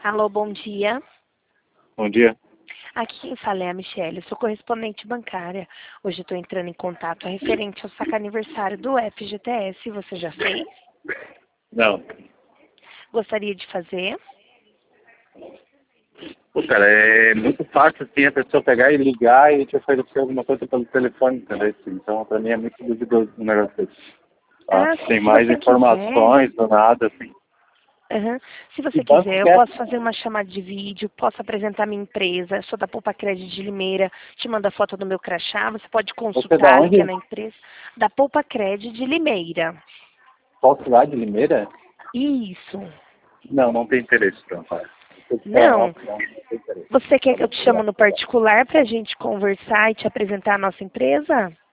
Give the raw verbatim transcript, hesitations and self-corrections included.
Alô, bom dia. Bom dia. Aqui quem fala é a Michelle, sou correspondente bancária. Hoje estou entrando em contato referente ao saque aniversário do F G T S. Você já fez? Não. Gostaria de fazer? Pô, cara, é muito fácil assim a pessoa pegar e ligar e te oferecer alguma coisa pelo telefone, entendeu? Então, pra mim é muito duvidoso um negócio desse. Tá? Ah, Tem se mais você quiser. informações do nada, assim. Uhum. Se Que você banco quiser, que eu é? posso fazer uma chamada de vídeo, posso apresentar minha empresa, sou da Poupa Crédito de Limeira, te mando a foto do meu crachá, você pode Você é da consultar aqui onde? na empresa, da Poupa Crédito de Limeira. Qual cidade? Limeira? Isso. Não, não tem interesse, não, cara. É, Não. ótimo, não, não tem interesse. Você quer Tá que eu bom, te chame obrigado. no particular para a gente conversar e te apresentar a nossa empresa?